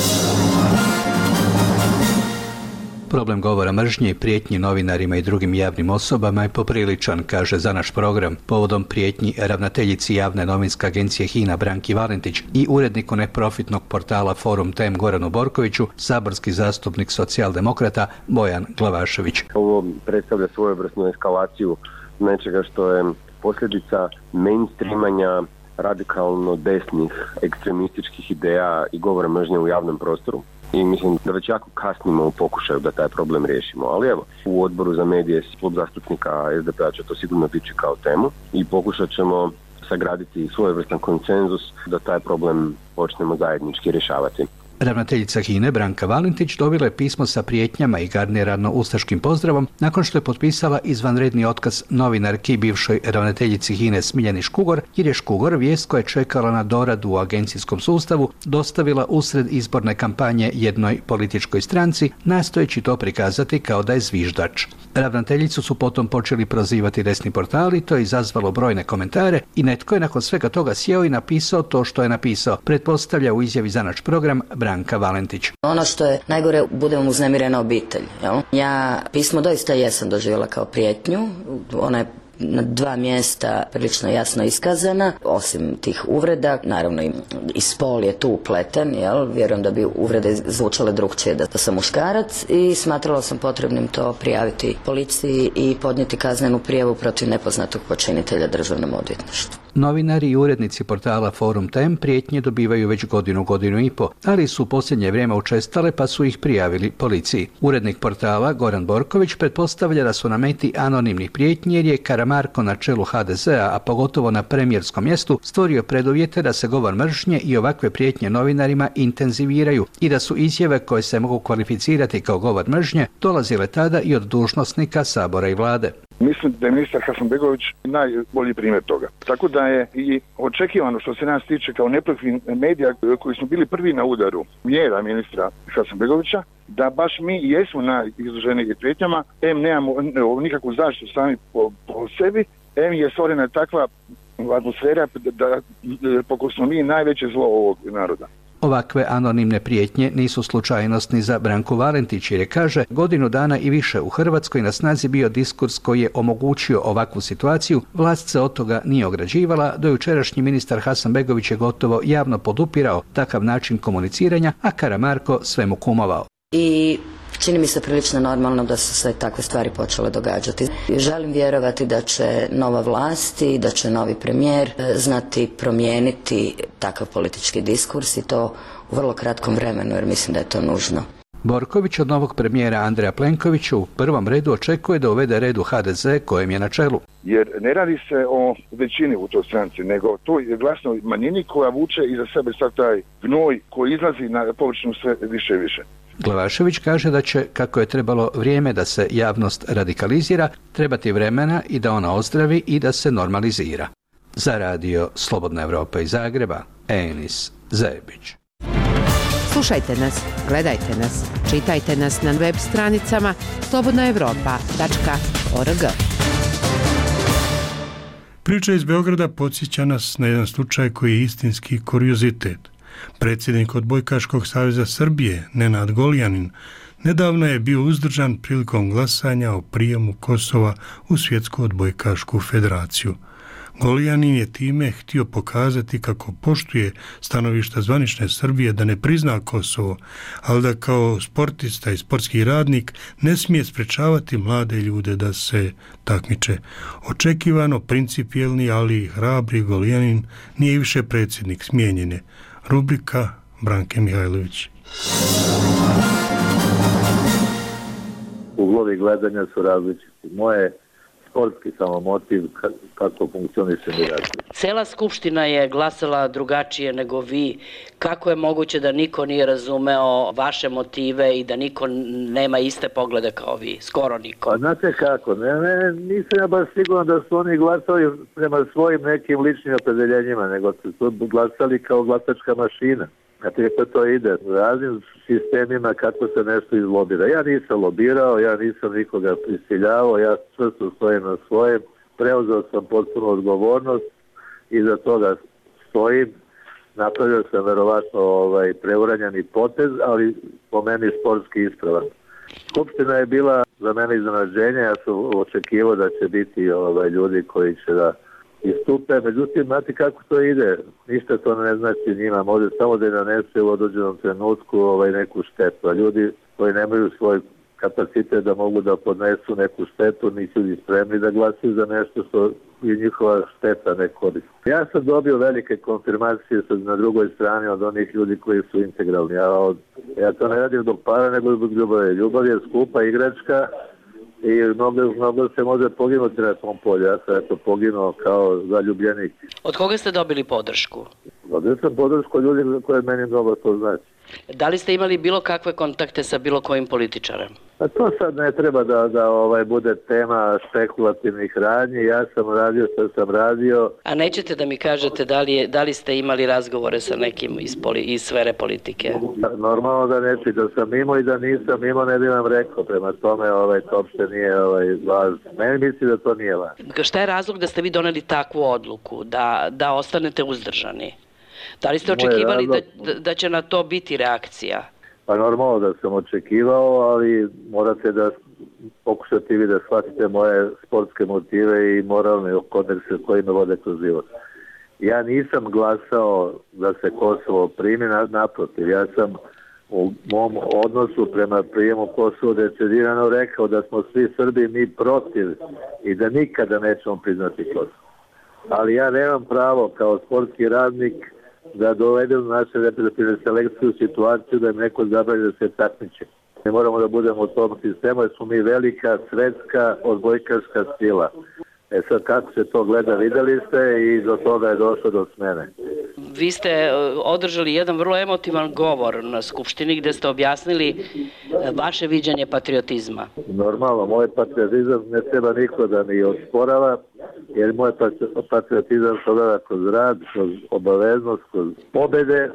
Problem govora mržnje i prijetnji novinarima i drugim javnim osobama je popriličan, kaže za naš program, povodom prijetnji ravnateljici javne novinske agencije HINA Branki Valentić i uredniku neprofitnog portala Forum Tem Goranu Borkoviću, saborski zastupnik socijaldemokrata Bojan Glavašević. Ovo predstavlja svojevrsnu eskalaciju nečega što je posljedica mainstreamanja radikalno desnih ekstremističkih ideja i govora mržnje u javnom prostoru. I mislim da već jako kasnimo u pokušaju da taj problem riješimo. Ali evo, u odboru za medije klub zastupnika es de pe a će to sigurno dići kao temu i pokušat ćemo sagraditi svojevrstan konsenzus da taj problem počnemo zajednički rješavati. Ravnateljica HINA Branka Valentić dobila je pismo sa prijetnjama i garnirano ustaškim pozdravom nakon što je potpisala izvanredni otkaz novinarki bivšoj ravnateljici HINA Smiljani Škugor, jer je Škugor vijest koja je čekala na doradu u agencijskom sustavu dostavila usred izborne kampanje jednoj političkoj stranci, nastojeći to prikazati kao da je zviždač. Ravnateljicu su potom počeli prozivati desni portali, to je izazvalo brojne komentare i netko je nakon svega toga sjeo i napisao to što je napisao, pretpostavlja u izjavi za naš program Branka Valentić. Ono što je najgore, budemo uznemirena obitelj. Jel? Ja pismo doista jesam doživjela kao prijetnju, ona je na dva mjesta prilično jasno iskazana, osim tih uvreda, naravno i, i spol je tu upleten, jel? Vjerujem da bi uvrede zvučale drukčije da sam muškarac i smatrala sam potrebnim to prijaviti policiji i podnijeti kaznenu prijavu protiv nepoznatog počinitelja državnom odvjetništvu. Novinari i urednici portala Forum Tem prijetnje dobivaju već godinu, godinu i po, ali su u posljednje vrijeme učestale pa su ih prijavili policiji. Urednik portala Goran Borković pretpostavlja da su na meti anonimnih prijetnji jer je Karamarko na čelu ha de ze a, a pogotovo na premijerskom mjestu, stvorio preduvjete da se govor mržnje i ovakve prijetnje novinarima intenziviraju i da su izjave koje se mogu kvalificirati kao govor mržnje dolazile tada i od dužnosnika Sabora i vlade. Mislim da je ministar Hasanbegović najbolji primjer toga. Tako da je i očekivano što se nas tiče kao neprofitnih medija koji smo bili prvi na udaru mjera ministra Hasanbegovića, da baš mi jesmo najizloženiji prijetnjama, em nemamo nikakvu zaštitu sami po, po sebi, em je stvorena takva atmosfera da, da poko smo mi najveće zlo ovog naroda. Ovakve anonimne prijetnje nisu slučajnost ni za Branku Valentić jer je, kaže, godinu dana i više u Hrvatskoj na snazi bio diskurs koji je omogućio ovakvu situaciju, vlast se od toga nije ograđivala, do jučerašnji ministar Hasanbegović je gotovo javno podupirao takav način komuniciranja, a Karamarko svemu kumovao. I čini mi se prilično normalno da su se takve stvari počele događati. Želim vjerovati da će nova vlast i da će novi premijer znati promijeniti takav politički diskurs i to u vrlo kratkom vremenu, jer mislim da je to nužno. Borković od novog premijera Andreja Plenkovića u prvom redu očekuje da uvede red u ha de ze kojem je na čelu. Jer ne radi se o većini u toj stranci, nego to je glasnoj manjini koja vuče iza sebe sad taj gnoj koji izlazi na površinu sve više i više. Glavašević kaže da će, kako je trebalo vrijeme da se javnost radikalizira, trebati vremena i da ona ozdravi i da se normalizira. Za radio Slobodna Evropa iz Zagreba, Enis Zebić. Slušajte nas, gledajte nas, čitajte nas na web stranicama slobodna evropa tačka org. Priča iz Beograda podsjeća nas na jedan slučaj koji je istinski kuriozitet. Predsjednik Odbojkaškog saveza Srbije, Nenad Goljanin, nedavno je bio uzdržan prilikom glasanja o prijemu Kosova u Svjetsku odbojkašku federaciju. Goljanin je time htio pokazati kako poštuje stanovišta zvanične Srbije da ne prizna Kosovo, ali da kao sportista i sportski radnik ne smije sprečavati mlade ljude da se takmiče. Očekivano principijelni, ali i hrabri Goljanin nije više predsjednik, smijenjen je. Rubrika Branke Mihajlović. Uglovi gledanja su različiti. Moje sportski samo motiv kako funkcioniše migracija. Cela skupština je glasala drugačije nego vi. Kako je moguće da niko nije razumeo vaše motive i da niko nema iste poglede kao vi? Skoro niko. Pa znate kako, ne, ne, nisam ja baš siguran da su oni glasali prema svojim nekim ličnim opredeljenjima, nego su glasali kao glasačka mašina. Znate kako to ide, u raznim sistemima kako se nešto izlobira. Ja nisam lobirao, ja nisam nikoga prisiljavao, ja čvrsto stojim na svojem, preuzeo sam potpuno odgovornost i za toga stojim. Napravio sam verovatno ovaj, preuranjeni potez, ali po meni sportski ispravan. Skupština je bila za mene iznenađenje, ja sam očekivao da će biti ovaj, ljudi koji će da istupe, međutim, znate kako to ide, ništa to ne znači njima, može samo da je nanese u određenom trenutku ovaj, neku štetu, a ljudi koji nemaju svoj kapacitet da mogu da podnesu neku štetu, nisu ni spremni da glasuju za nešto što je njihova šteta ne korist. Ja sam dobio velike konfirmacije na drugoj strani od onih ljudi koji su integralni, ja, od, ja to ne radim zbog para, nego zbog ljubavi. Ljubav je skupa igračka, i mnogo, mnogo se može poginuti na tom polju. Ja sam eto poginuo kao zaljubljenik. Od koga ste dobili podršku? Dobio sam podršku od ljudi koje meni mnogo to znači. Da li ste imali bilo kakve kontakte sa bilo kojim političarem? A to sad ne treba da, da ovaj, bude tema špekulativnih radnji. Ja sam radio što sam radio. A nećete da mi kažete da li, je, da li ste imali razgovore sa nekim iz, poli, iz sfere politike? Normalno da neću, da sam imao i da nisam imao, ne bi vam rekao. Prema tome ovaj, to uopšte nije ovaj, važno. Meni misli da to nije važno. Šta je razlog da ste vi doneli takvu odluku, da, da ostanete uzdržani? Da li ste očekivali da, da će na to biti reakcija? Pa normalno da sam očekivao, ali morate da pokušati vi da shvatite moje sportske motive i moralne kodekse koji me vode kroz život. Ja nisam glasao da se Kosovo primi, naprotiv. Ja sam u mom odnosu prema prijemu Kosovo decidirano rekao da smo svi Srbi mi protiv i da nikada nećemo priznati Kosovo. Ali ja nemam pravo kao sportski radnik da dovedem naše reprezentativne selekcije u situaciju da im neko zabrani da se takmiče. Ne moramo da budemo u tom sistemu jer smo mi velika svetska odbojkaška sila. E sad kako se to gleda, videli ste i do toga je došlo do smene. Vi ste održali jedan vrlo emotivan govor na Skupštini gde ste objasnili vaše viđanje patriotizma. Normalno, moj patriotizam ne treba niko da mi osporava, jer moj patriotizam se gleda kroz rad, kroz obaveznost, kroz pobede.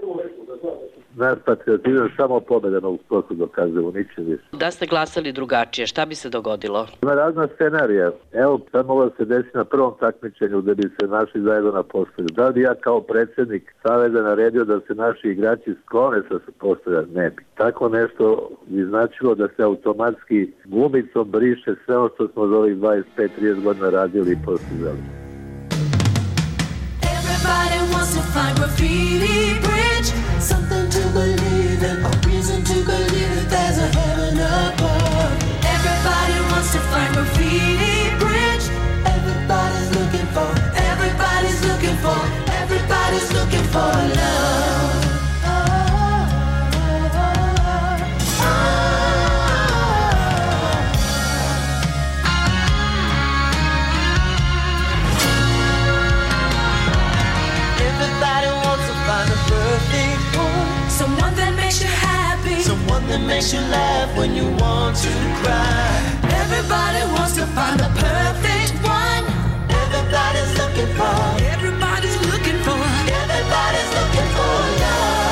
Naš patriotizam samo pobeda u sportu dokazuje, ničem više. Da ste glasali drugačije, šta bi se dogodilo? Ima razna scenarija. Evo, sad moglo se desiti na prvom takmičenju gde bi se našli zajedno na postolju. Da bi ja kao predsjednik Saveza naredio da se naši igrači sklone sa postolja? Ne bi. Tako nešto bi značilo da se automatski gumicom briše sve ono što smo za ovih dvadeset pet trideset godina radili i postizali. Everybody wants to find graffiti bridge, something to believe in, a reason to believe that there's a heaven above. Everybody wants to find graffiti bridge, everybody's looking for, everybody's looking for, everybody's looking for love. Someone that makes you happy, someone that makes you laugh when you want to cry. Everybody wants to find the perfect one. Everybody's looking for, everybody's looking for, everybody's looking for love.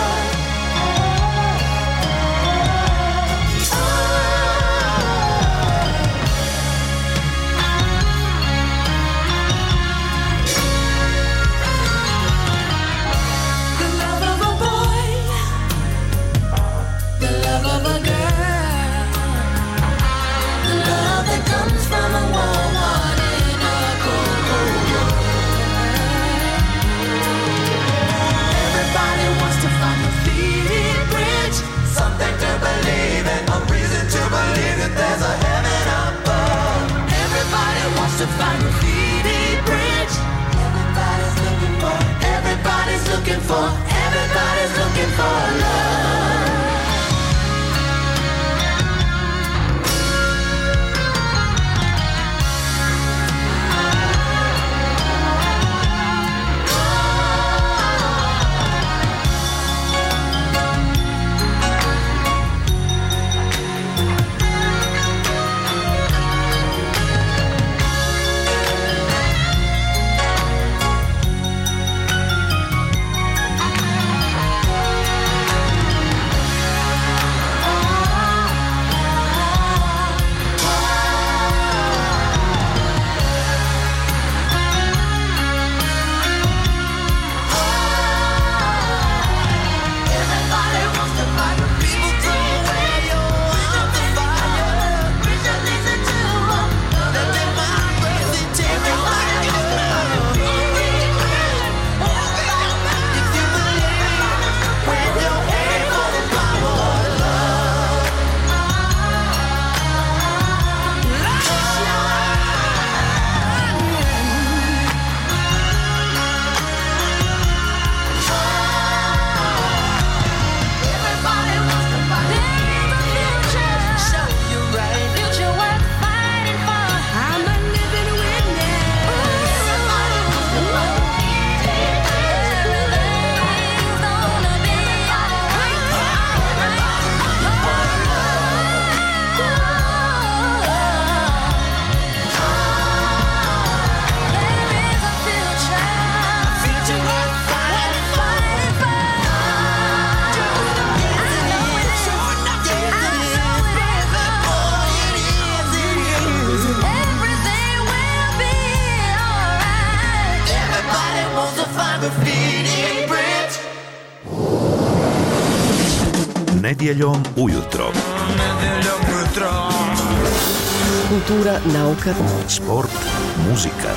From a warm one in a cold, cold world. Nedjeljom ujutro. Nedjeljom ujutro. Kultura, nauka, sport, muzika.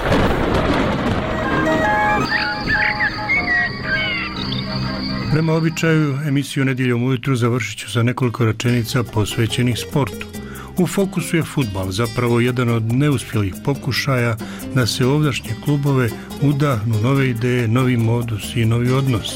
Prema običaju, emisiju Nedjeljom ujutru završit ću sa nekoliko rečenica posvećenih sportu. U fokusu je fudbal, zapravo jedan od neuspjelih pokušaja da se ovdašnje klubove udahnu nove ideje, novi modus i novi odnos.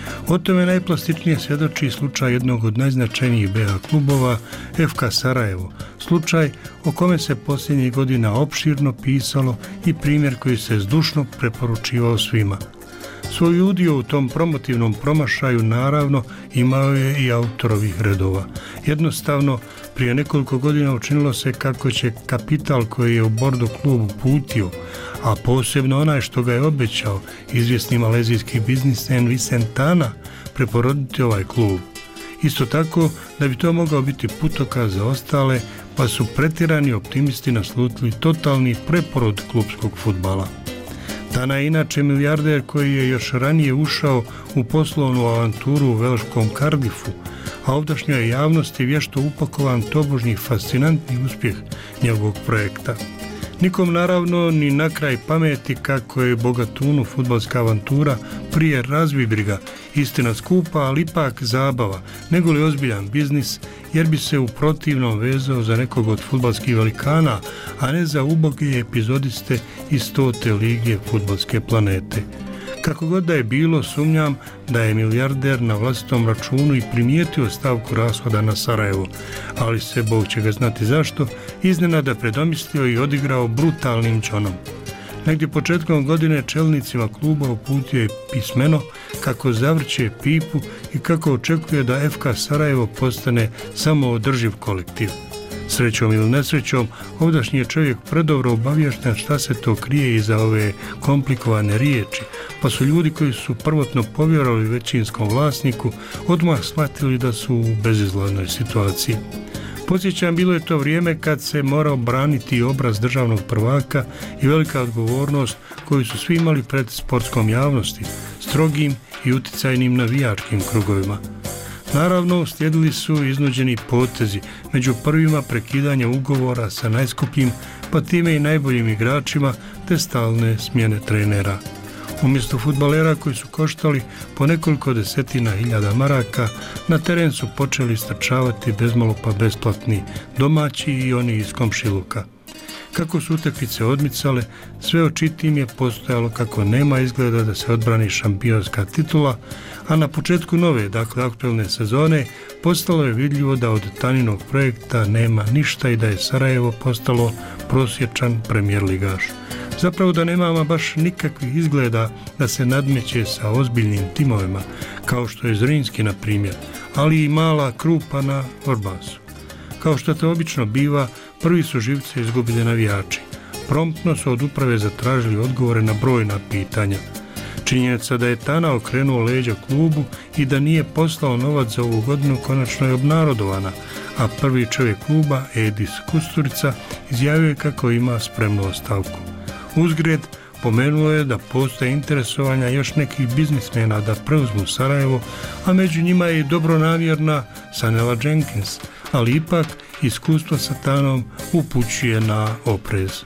O tome najplastičnije svjedoči slučaj jednog od najznačajnijih B A klubova, F K Sarajevo, slučaj o kome se posljednjih godina opširno pisalo i primjer koji se zdušno preporučivao svima. Svoj udio u tom promotivnom promašaju naravno imao je i autor ovih redova. Jednostavno, prije nekoliko godina učinilo se kako će kapital koji je u Bordo klub uputio, a posebno onaj što ga je obećao, izvjesni malezijski biznismen Vicentana, preporoditi ovaj klub. Isto tako, da bi to mogao biti putokaz za ostale, pa su pretjerani optimisti naslutili totalni preporod klubskog fudbala. Tana je inače milijarder koji je još ranije ušao u poslovnu avanturu u velškom Cardiffu, a ovdašnjoj javnosti vješto upakovan tobožnji fascinantni uspjeh njegovog projekta. Nikom naravno ni na kraj pameti kako je bogatunu fudbalska avantura prije razbibriga, istina skupa, ali ipak zabava, nego li ozbiljan biznis, jer bi se u protivnom vezao za nekog od fudbalskih velikana, a ne za uboge epizodiste iz stote lige fudbalske planete. Kako god da je bilo, sumnjam da je milijarder na vlastitom računu i primijetio stavku rashoda na Sarajevo, ali se, Bog će ga znati zašto, iznenada predomislio i odigrao brutalnim čonom. Negdje početkom godine čelnicima kluba uputio je pismeno kako zavrće pipu i kako očekuje da F K Sarajevo postane samoodrživ kolektiv. Srećom ili nesrećom, ovdašnji je čovjek predobro obaviješten šta se to krije iza ove komplikovane riječi, pa su ljudi koji su prvotno povjerovali većinskom vlasniku odmah shvatili da su u bezizlaznoj situaciji. Podsjećam, bilo je to vrijeme kad se morao braniti obraz državnog prvaka i velika odgovornost koju su svi imali pred sportskom javnosti, strogim i uticajnim navijačkim krugovima. Naravno, slijedili su iznuđeni potezi, među prvima prekidanje ugovora sa najskupljim, pa time i najboljim igračima, te stalne smjene trenera. Umjesto fudbalera koji su koštali po nekoliko desetina hiljada maraka, na teren su počeli strčavati bezmalo pa besplatni domaći i oni iz komšiluka. Kako su utakmice odmicale, sve očitijim je postojalo kako nema izgleda da se odbrani šampionska titula, a na početku nove, dakle aktuelne sezone, postalo je vidljivo da od Taninog projekta nema ništa i da je Sarajevo postalo prosječan premijer ligaš. Zapravo da nema ama baš nikakvih izgleda da se nadmeće sa ozbiljnim timovima, kao što je Zrinski na primjer, ali i mala Krupa na Orbasu. Kao što to obično biva, prvi su živce izgubili navijači. Promptno su od uprave zatražili odgovore na brojna pitanja. Činjenica da je Tana okrenuo leđa klubu i da nije poslao novac za ovu godinu konačno je obnarodovana, a prvi čovjek kluba, Edis Kusturica, izjavio je kako ima spremnu ostavku. Uzgred, pomenuo je da postoje interesovanja još nekih biznismena da preuzmu Sarajevo, a među njima je i dobronamjerna Sanela Jenkins, ali ipak iskustvo sa Tanom upućuje na oprez.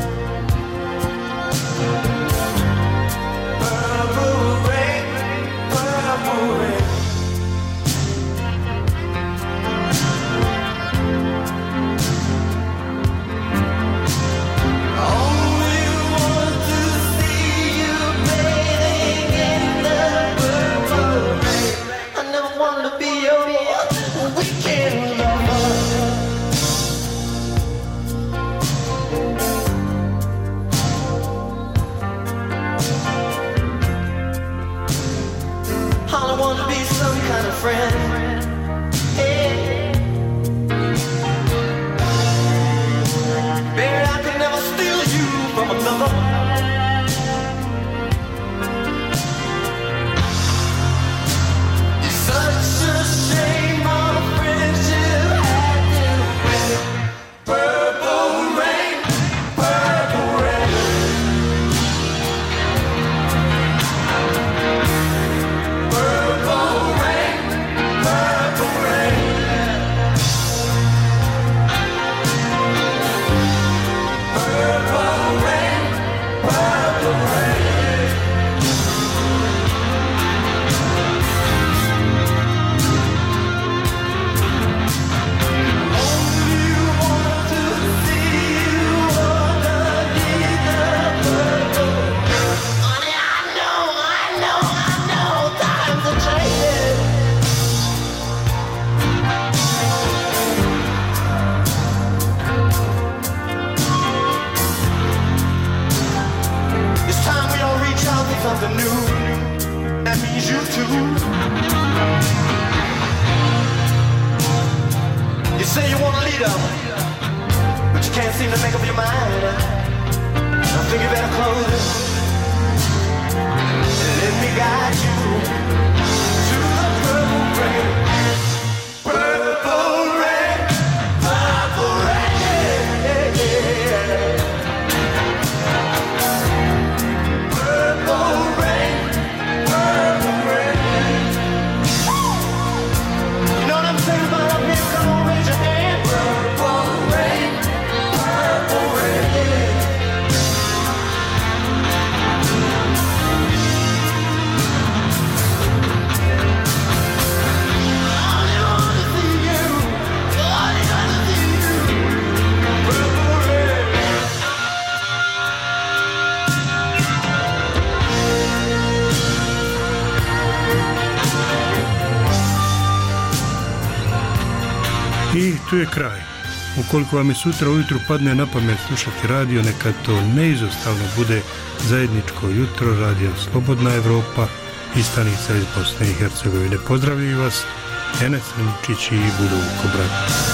Purple rain, friend. Hey. Baby, I could never steal you from another. It's such a shame our friendship had to end. Purple rain, purple rain. Purple rain, purple rain. Purple rain, purple rain. Only want to see you underneath the purple. Honey, I know, I know, I know times are changing. It's time we all reach out for something new. That means you too. You say you want a leader, but you can't seem to make up your mind. I think you better close it and let me guide you to the purple rain. Purple rain, purple rain. Purple rain, purple rain. You know what I'm saying about up here? Come on, raise your hand. Purple rain, purple rain. I want to see you. I want to see you. Purple rain. I tu je kraj. Ukoliko vam je sutra ujutru padne na pamet slušati radio, neka to neizostavno bude zajedničko jutro, radio Slobodna Evropa i stanica iz Bosne i Hercegovine. Pozdravljaju vas Enes Rimčić i Budo Vukobrad.